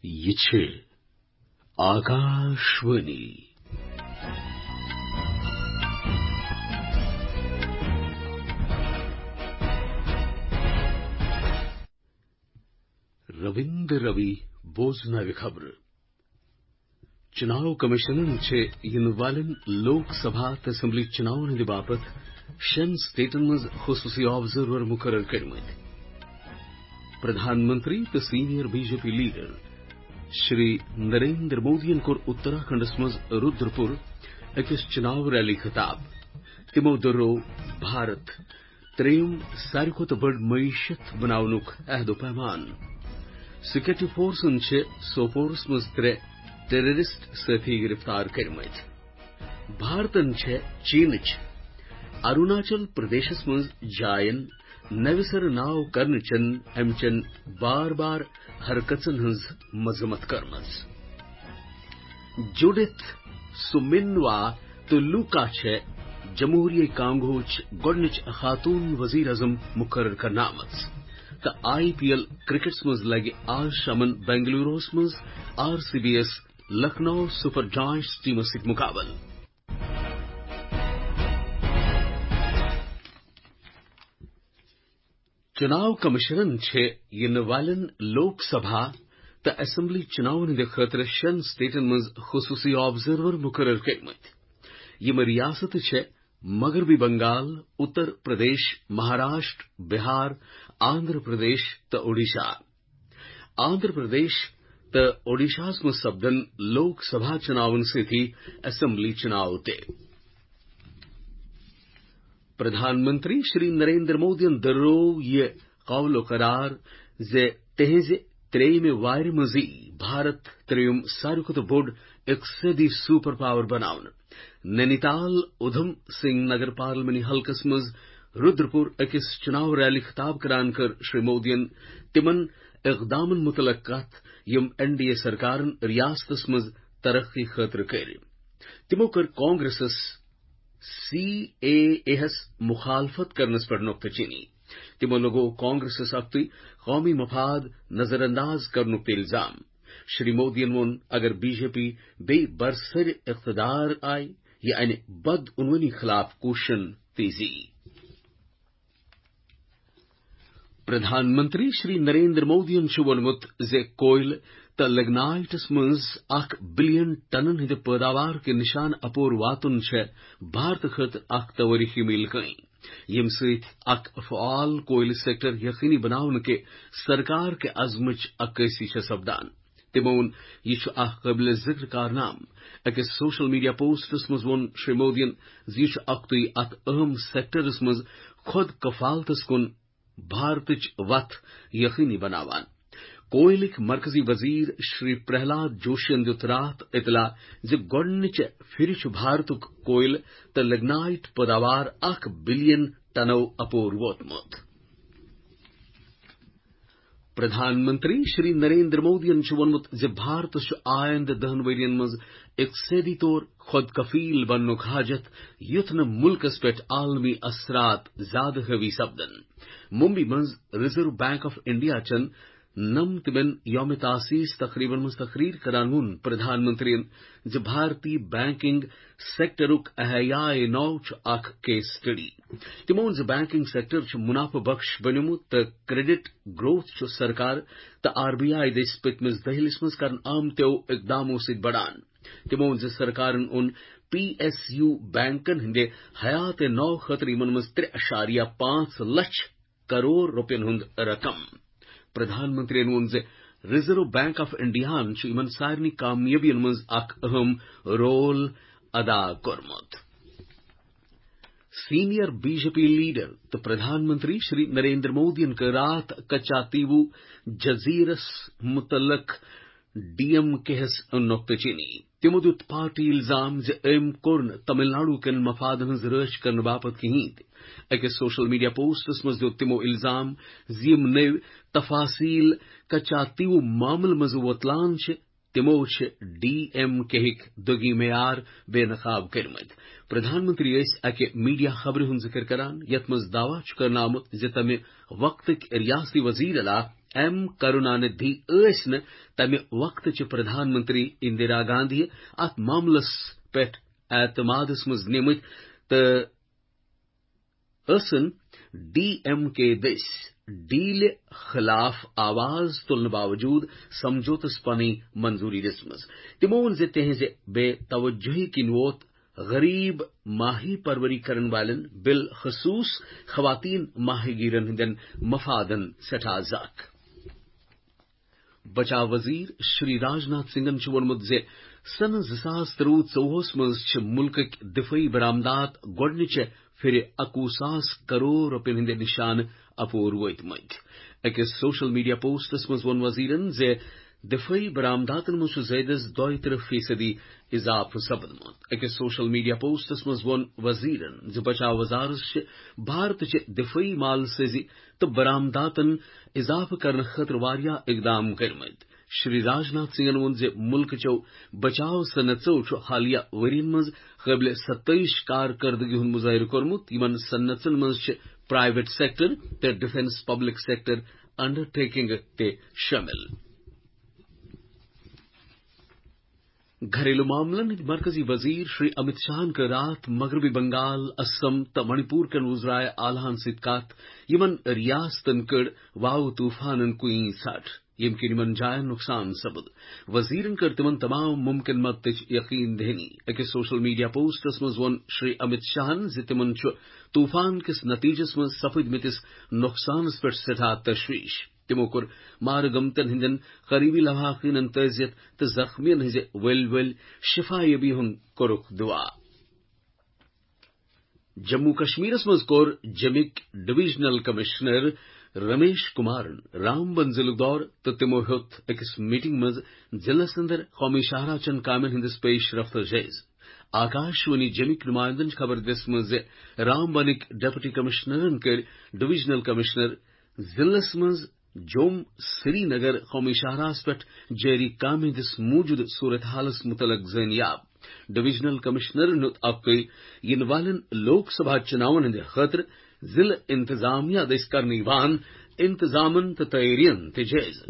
ये आकाशवाणी रविंद्र रवि बोजना खबर चुनाव कमीशन इन लोकसभा असम्बली चुनाव बापत 6 स्टेटन मज खुसूसी ऑब्जर्वर मुकर्रर कर्मत। प्रधानमंत्री तो senior BJP leader Shri Narendra Modi कोर उत्तराखंड मज रुद्रपुर अकिस चुनाव रैली खिताब। तिमो दर्रो भारत त्रेम सारी खुद बड़ मईशत बनावनुक अहदो पैमान। सिक्योरिटी फोर्सन सोपोर्स मज 3 टेररिस्ट साथी गिरफ्तार कर्मत। भारतन चीन अरुणाचल प्रदेश मज जायन नविसर नाव कर्नचन अमचन बार बार हरकचन हंज मजम्मत कर्मज। जुडिथ सुमिनवा तुलुका जमहूरिया कांगो गोडनिच खातून वजीर अजम मुकर्रर करनामत। त IPL क्रिकेट मज लगे आज शामन बेंगलुरु मज RCBS Lucknow super giants team सित मुकाबल। चुनाव कमीशन इन वालन लोकसभा त असम्बली चुनाव खतर 6 स्टेटन मज खुसूसी ऑब्जर्वर मुकर्रर कर्मत। यम रियासत मगरबी बंगाल, उत्तर प्रदेश, महाराष्ट्र, बिहार, आंध्र प्रदेश त ओडिशा। आंध्र प्रदेश त ओडिशा मज सपदन लोकसभा चुनावन से थी असम्बली चुनाव ते। प्रधानमंत्री श्री नरेंद्र मोदी दर्रो ये कौलो करार जे तेज त्रेम वायर मजी भारत त्रेम सारुकत बोर्ड इक्सदी सुपर पावर बनावन। नैनीताल उधम सिंह नगर पार्लियामेंट हलकस मज रुद्रपुर अकिस चुनाव रैली खिताब करान कर श्री मोदी तिमन इकदामन मुतलक यम NDA सरकारन रियासतस मज तरक्की खतर कर। तिमो कर कांग्रेसस CAA मुखालफत करनस पर नुक्ता चीनी। तिमो लोगो कांग्रेसस अक्ति कौमी मफाद नजरअंदाज करनुक इल्जाम। श्री मोदी वोन अगर बीजेपी बे बरसर इख्तदार आय या अन बद उनवनी खिलाफ कोशन तेजी। प्रधानमंत्री श्री नरेंद्र मोदी वोनमुत जे कोयल त लिग्नाइटस मज 1 बिलियन टनन हिंद पैदावार के निशान अपोर वातुन भारत खत तवरीखी मील कई। यम सत फाल कोयल सेक्टर यकीनी बनावन के सरकार के अज़मच अक्सी सपदान। तिमोन यह काबिल जिक्र कारनाम। अकिस सोशल मीडिया पोस्टस मज वोन श्री मोदी यह अख्तुई अत अहम सेक्टरस मज खुद कफालतस कुन भारतच वत यकीनी बनावान। कोयलिक मरकजी वजीर श्री प्रहलाद जोशी दित रात इतला जे गोडनिच फिरिच भारतुक कोयल त लिग्नाइट पैदावार 1 बिलियन टनो अपोर वोतमुत। प्रधानमंत्री श्री नरेंद्र मोदी वोनमुत जे भारत आयंद 10 वरियन मज इक्सदी तौर खुद कफील बननुक हाजत युथ न मुल्कस पे आलमी असरात ज्यादा हवी सपदन। मुंबई मज रिजर्व बैंक ऑफ इंडिया चन नम तिमन यौम तासीस तकरीबन मज तकरीर करानून प्रधानमंत्री जे भारतीय बैंकिंग सेक्टरुक अहयाए नौ अख केस स्टडी। तिमोन जे बैंकिंग सेक्टर मुनाफा बख्श बनुमुत त क्रेडिट ग्रोथ सरकार त RBI देश पितमज दहलिस मज करन आम त्यो इकदामों से बढ़ान। तिमोन जे सरकारन उन PSU बैंकन हिंदे हयात नौ खतरी मन मज 3.5 लाख करोड़ रुपयन हुंद रकम। प्रधानमंत्री जे रिजर्व बैंक ऑफ इंडिया इमन सारनी कामयाबियन मज अहम रोल अदा कर्मुत। सीनियर बीजेपी लीडर तो प्रधानमंत्री श्री नरेंद्र मोदी के रात कच्चा तीवू जजीरस मुतलक DM केहस नुक्ता चीनी। तिमुदुत पार्टी इल्जाम जे एम कुर्न तमिलनाडु के मफादन रच करन बापत कहीत। अकिस सोशल मीडिया पोस्टस मज तिमो इल्जाम जिम नेव तफासील कच्चा तीवू मामल मज वतलान तिमो DM केहिक दुगी मेयार बेनकाब कर्मत। प्रधानमंत्री अके मीडिया खबर जिक्र करान यत मज दावा करनामुत जे तमे वक्त रियासती वजीर अला ایم کرونانidhi ٲسۍ نہٕ تمہِ وقتٕچہِ پردھان منتری اندرا گاندھی اتھ معاملس پٮ۪ٹھ اعتمادس منٛز نِمٕتۍ تہٕ ٲسن ڈی ایم کے دٔسۍ ڈیلہِ خلاف آواز تُلنہٕ باوجوٗد سمجھوتس پنٕنۍ منظوٗری دِژمٕژ. تِمو ووٚن زِ تِہنٛزِ بے توجہی کِنۍ ووت غریب ماہی پروری کرن والٮ۪ن بالخصوص خواتین ماہی گیرن ہٕنٛدٮ۪ن مفادن سٮ۪ٹھاہ زکھ. بچاو وزیر شری راجناتھ سنگھن چھُ ووٚنمُت زِ سنہٕ 2013-14 منٛز چھِ مُلکٕکۍ دِفٲعی برآمدات گۄڈنِچہِ پھِرِ 21,000 کرور رۄپین ہٕنٛدِ نِشانہٕ اپور وٲتۍمٕتۍ. أکِس سوشل میڈیا پوسٹس منٛز ووٚن وزیرن زِ دِفٲعی برآمداتن منٛز چھُ زٲیدس 32% اضافہٕ سپدمُت. أکِس سوشل میڈیا پوسٹس منٛز ووٚن وزیرن زِ بچاو وزارت چھِ بھارتٕچہِ دِفٲعی مال سٲزی تہٕ برآمداتن اضافہٕ کرنہٕ خٲطرٕ واریاہ اقدام کٔرمٕتۍ. شری راجناتھ سنگھن ووٚن زِ مُلکہٕ چٮ۪و بچاو صنعژو چھُ حالیہ ؤرین منٛز قٲبلِ ستٲیِش کارکردگی ہُنٛد مظٲہرٕ کوٚرمُت. یِمن صنعژن منٛز چھِ پرائیویٹ سیکٹر تہٕ ڈیفنس پبلک سیکٹر انڈرٹیکنگ تہِ شٲمِل. گھریلو معاملن ہٕنٛدۍ مرکزی وزیر شری امت شاہن کٔر راتھ مغربی بنگال، اسم تہٕ منی پور کٮ۪ن وزرائے اعلیٰ سۭتۍ کتھ یِمن ریاستن کٔڑ واوٕ طوفانن کُنۍ ژھٹھ ییٚمہِ کِنۍ یِمن جاین نۄقصان سپُد. وزیرن کٔر تِمن تمام ممکن مدتٕچ یقین دہانی. أکِس سوشل میڈیا پوسٹس منٛز ووٚن شری امت شاہن زِ تِمن چھُ طوفان کِس نتیجس منٛز سپٕدمٕتِس نۄقصانس پٮ۪ٹھ سٮ۪ٹھاہ تشویش. تِمو کوٚر مارٕ گٲمتن ہٕنٛدٮ۪ن قریبی لواحقینن تعزیت تہٕ زخمیَن ہٕنٛزِ ؤلۍ شفایابی ہُنٛد کوٚرُکھ دُعا. جموں کشمیرس منٛز کوٚر جیمٕکۍ ڈویژنل کمشنر رمیش کمارن رام بن ضلعُک دورٕ تہٕ تِمو ہیوٚت أکِس میٹنگہِ منٛز ضلعس اندر قومی شاہراہ چٮ۪ن کامٮ۪ن ہٕنٛدِس پیش رفتس جٲیزٕ. آکاشوانی جیمٕکۍ نُمایندن چھِ خبر دِژمٕژ زِ رام بنٕکۍ ڈپٹی کمشنرن کٔرۍ ڈویژنل کمشنر ضلعس منٛز جوم سری نگر قومی شاہراہس پٮ۪ٹھ جٲری کامہِ ہٕنٛدِس موٗجوٗدٕ صورتحالس متعلق زٲنیاب. ڈویژنل کمشنرن ہیوٚت اکُے یِنہٕ والٮ۪ن لوک سبھا چُناون ہٕنٛدِ خٲطرٕ ضلع انتظامیہ دٔسۍ کرنہٕ یِوان انتظامن تہٕ تیٲرین تہِ جٲیزٕ.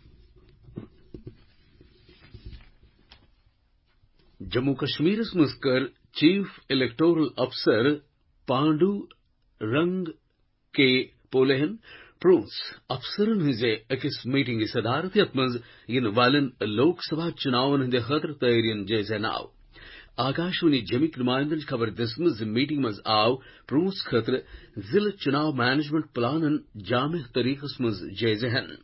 جموں کشمیرس منٛز کٔر چیف الیکٹورل افسر پانڈو رنگ کے پولہن پرٛوٗنٛژ افسرن ہٕنٛزِ أکِس میٹنگہِ صدارت یتھ منٛز یِنہٕ والٮ۪ن لوک سبھا چُناون ہٕنٛدِ خٲطرٕ تیٲرین جٲیزٕ ناو. آکاشوانی جیمٕکۍ نُمایندن چھِ خبر دِژمٕژ زِ میٹنگہِ منٛز آو پرٛوٗنٛژ خٲطرٕ ضلع چُناو مینجمنٹ پلانن جامع طریقس منٛز جٲیزٕ ہٮ۪نہٕ.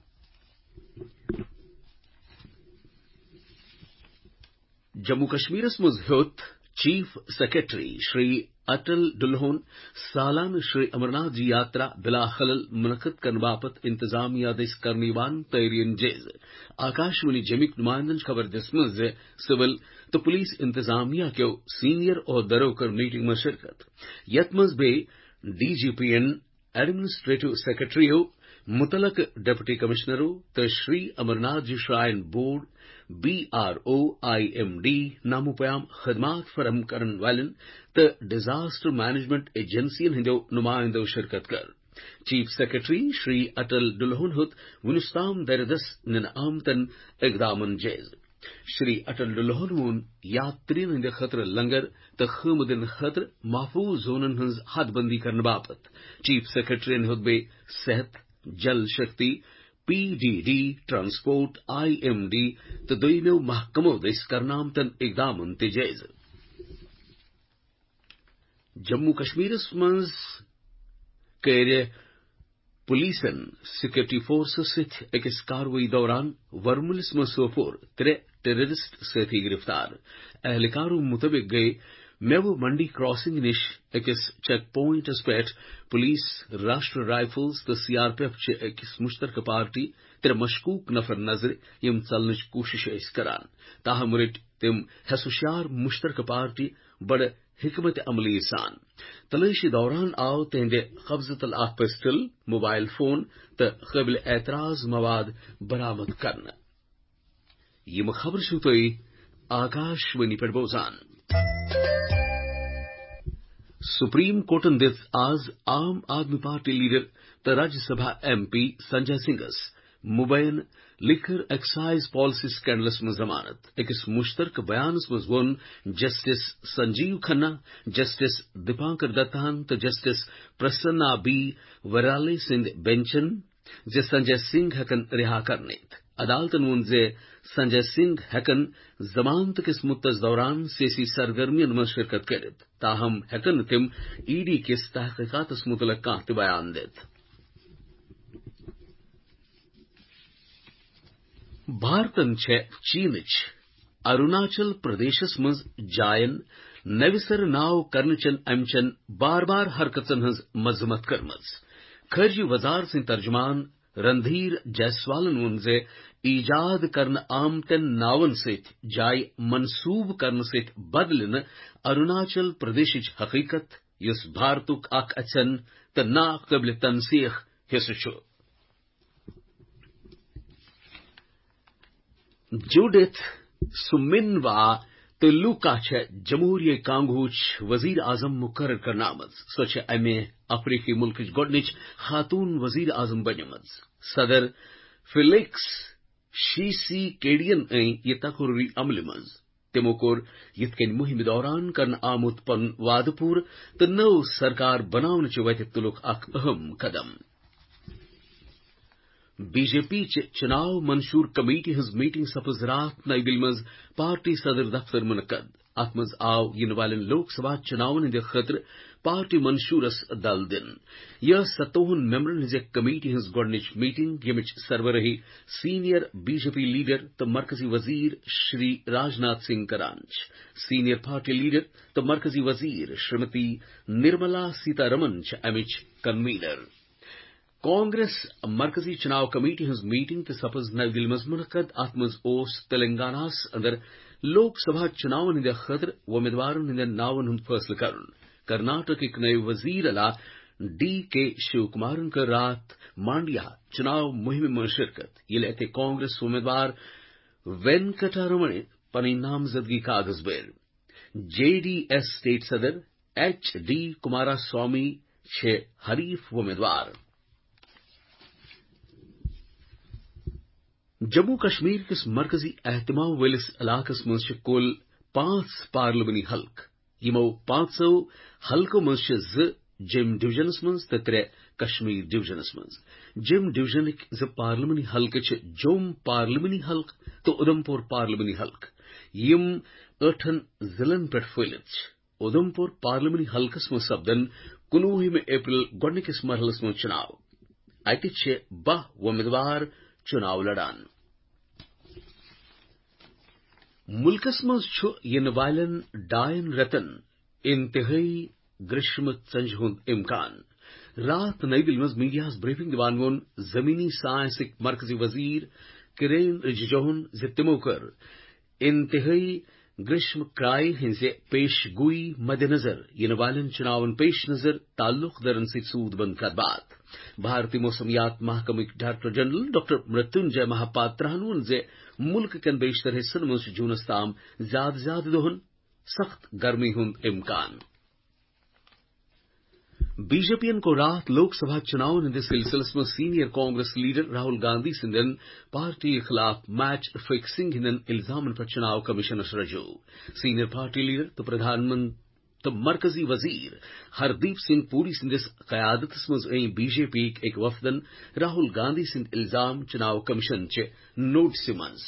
جموں کشمیرس منٛز ہیوٚت چیف سیکرٹری شری اٹل ڈلہون سالانہٕ شری امرناتھ جی یاترا بلا خلل منعقد کرنہٕ باپتھ انتظامیہ دٔسۍ کرنہٕ یِوان تیٲرین جٲیزٕ. آکاشوانی جیمٕکۍ نُمایندن چھِ خبر دِژمٕژ زِ سول تہٕ پولیس انتظامیہ کٮ۪و سینئر عہدٕدارو کٔر میٹنگہِ منٛز شرکت یتھ منٛز بیٚیہِ ڈی جی پی یَن، ایڈمنسٹریٹو سیکرٹریو، متعلقہٕ ڈپٹی کمشنرو تہٕ Shri Amarnath ji shrine board BROIMD نامو پیام خدمات فراہم کرن والٮ۪ن تہٕ ڈیزاسٹر مینجمنٹ ایجنسین ہٕنٛدٮ۪و نُمایندو شرکت کٔر. چیف سیکرٹری شری اٹل ڈلہون ہیوٚت وُنیُس تام دردس نِنہٕ آمتن اقدامن جٲیزٕ. شری اٹل ڈلہون ووٚن یاترین ہٕنٛدِ خٲطرٕ لنگر تہٕ خٲمہٕ دِنہٕ خٲطرٕ محفوظ زونن ہٕنٛز حد بندی کرنہٕ باپتھ. چیف سیکرٹریَن ہیوٚت بیٚیہِ صحت، Jal Shakti, PDD، transport, IMD تہٕ دوٚیمٮ۪و محکمو دٔسۍ کرنہٕ آمتن اقدامن تہِ جٲیزٕ. جموں کشمیرس منٛز کٔرِ پولیسن سیکورٹی فورسس سۭتۍ أکِس کاروٲیی دوران ورمُلِس منٛز سوپور 3 ٹیررسٹ سٲتھی گرفتار. اہلکارو مُطٲبق گٔیہِ میوٕ منڈی کراسنگ نِش أکِس چیک پوائنٹس پٮ۪ٹھ پولیس، راشٹر رائفلز تہٕ CRPF چہِ أکِس مُشترکہٕ پارٹی 3 مشکوک نفر نظرِ یِم ژلنٕچ کوٗشش ٲسۍ کران. تاہم رٔٹۍ تِم حیث ہُشیار مُشترکہٕ پارٹی بڑٕ حکمت عملی سان. تلٲشی دوران آو تِہنٛدِ قبضہٕ تل اکھ پسٹل، موبائل فون تہٕ قٲبلِ اعتراض مواد برآمد کرنہٕ. یِم خبرٕ چھِو تُہۍ آکاشوانی پٮ۪ٹھ بوزان. سپریم کورٹن دِژ آز عام آدمی پارٹی لیڈر तो राज्यसभा MP संजय सिंगस मुबैन लिकर एक्साइज पॉलिसी स्कैंडलस में जमानत अकिस मुश्तरक बयानस मज वोन जस्टिस संजीव खन्ना, जस्टिस दीपांकर दत्तान तो जस्टिस प्रसन्ना बी वराले सिंध बेंचन जे संजय सिंह हकन रिहा करनेत अदालतन वोन जे संजय सिंह हकन जमानत किस मुद्दस दौरान सियासी सरगर्मियन में शिरकत करित ताहम हकन तिम ईडी किस तहकीकातस मुतलक कांत बयान देत। भारतन छे चीनच अरुणाचल प्रदेशस मज जायन नविसर नाव करनचन अमचन बार बार हरकतन हज मजमत करमज खर्जी वजार सिंह तर्जमान रणधीर जायसवालन वोन जे ईजाद करन आमतन नावन सहित जाय मनसूब करन सहित बदलिन अरुणाचल प्रदेशच हकीकत युस भारतुक अक अचन त ना कबिल तनसीख हिस्सु छु। जूडिथ सुमिनवा तुलुका छे जमहूरिया कांगूच वजीर आजम मुकर्रर करनामज सो छे अमे अफ्रीकी मुल्कच गोडनिच खातून वजीर आजम बनिमज सदर फिलिक्स शीसी केडियन ये तकर्री अमल मज तिमो कोर यिथकन मुहिम दौरान करन आमुत पन वादपूर तो नव सरकार बनावन च वत तुलुक अक अहम कदम। बीजेपी चुनाव मंशूर कमेटी हज मीटिंग सपज रात नई दिल्ली मज पार्टी सदर दफ्तर मुनक्कद अत मज आव इन वालन लोकसभा चुनावन हिंद खतर पार्टी मंशूरस दल दिन यह 27 मेंबरन हिंद कमेटी हज गोडनिच मीटिंग यमिच सरबराही सीनियर बीजेपी लीडर तो मरकजी वजीर श्री राजनाथ सिंह करांच, सीनियर पार्टी लीडर तो मरकजी वजीर श्रीमती निर्मला सीतारमन अमिच कन्वीनर। कांग्रेस मरकजी चुनाव कमेटी हज मीटिंग ते सपज नई दिल्ली मज मुनक्कद अत मज ओस तेलंगानास अंदर लोकसभा चुनावन हिंद खतर उम्मीदवारन हिंद नावन हुंद फैसला करन कर्नाटक एक नए वजीर अला DK शिवकुमारन का रात मांडिया चुनाव मुहिम में शिरकत ये लेते कांग्रेस उम्मीदवार वेंकटरमण पनी नामजदगी कागज बेर JDS स्टेट सदर HD कुमारास्वामी छे हरीफ उम्मीदवार। जम्मू कश्मीर किस मरकजी एहतमाम वेलिस इलाकस मज कुल 5 पार्लिमानी हल्क यमो 500 हल्को मज जिम डिवीजनस मज तो 3 कश्मीर डिवीजनस मज जिम डिवीजन ज पार्लिमानी हल्क जोम पार्लिमानी हल्क तो उधमपुर पार्लिमानी हल्क यम 8 जिलन पे फैलित उधमपुर पार्लिमानी हल्कस मज सपदन 19 अप्रैल गोडनिकिस मरहलस मज चुनाव अति 12 उम्मीदवार चुनाव लड़ान। मुल्कस मज इन वालन डायन रतन इंतहाई ग्रीष्म चंज हुंद इम्कान रात नई दिल्ली मज मीडिया ब्रीफिंग दिवान वोन जमीनी साइंसिक मरकजी वजीर किरेन रिजिजून जितमो कर इंतहाई ग्रीष्म क्राय हिंसे पेशगुई मद्देनजर इन वालन चुनावन पेश नजर ताल्लुक दरन से सूद बंद कर बात भारतीय मौसमियात महकमिक डायरेक्टर जनरल डॉक्टर मृत्युंजय महापात्रान जे मुल्क के बेशतर हिस्सन में जूनस ताम ज्यादा दोहन सख्त गर्मी हुंद इम्कान। बीजेपीएन को रात लोकसभा चुनाव निंद सिलसिलस में सीनियर कांग्रेस लीडर राहुल गांधी सिंधन पार्टी के खिलाफ मैच फिक्सिंग हिंदन इल्जामन पर चुनाव कमीशन रजू सीनियर पार्टी लीडर तो प्रधानमंत्री तो मरकजी वजीर हरदीप सिंह पुरी सिंधिस कयादत में बीजेपी एक वफदन राहुल गांधी सिंध इल्जाम चुनाव कमीशन चे नोटिस मज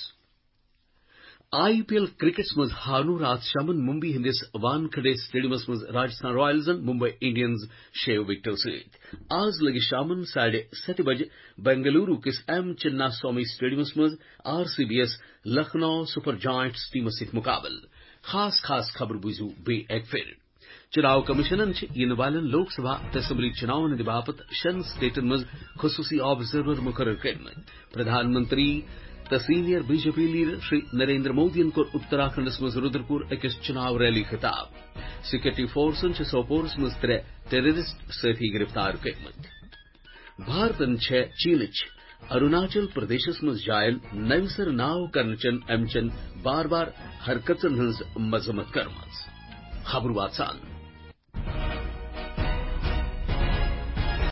IPL क्रिकेट मज हानो रात शामन मुंबई हिंदिस वानखेड़े स्टेडियम मज राजस्थान रॉयल्स मुंबई इंडियंस 6 विकेटों से आज लगे शामन 7:30 बजे बेंगलुरु किस M चिन्नास्वामी स्टेडियम मज RCBS Lucknow super giants team से मुकाबल खास खबर बुझू बे एक फिर चुनाव कमीशन इन वालन लोकसभा असेंबली चुनाव बापत शन स्टेटन मज खुसूसी ऑब्जर्वर मुकर्रर कर प्रधानमंत्री द senior BJP leader Shri Narendra Modi को उत्तराखंड मज रुद्रपुर अकिस चुनाव रैली खिताब सिक्योरिटी फोर्सन सोपोर्स मज 3 टेररिस्ट सथी गिरफ्तार कर भारतन चीनच अरुणाचल प्रदेशस मज जायन नवसर नाव करनचन अमचन बार बार हरकतन हंस मजमत करमज खबर वासान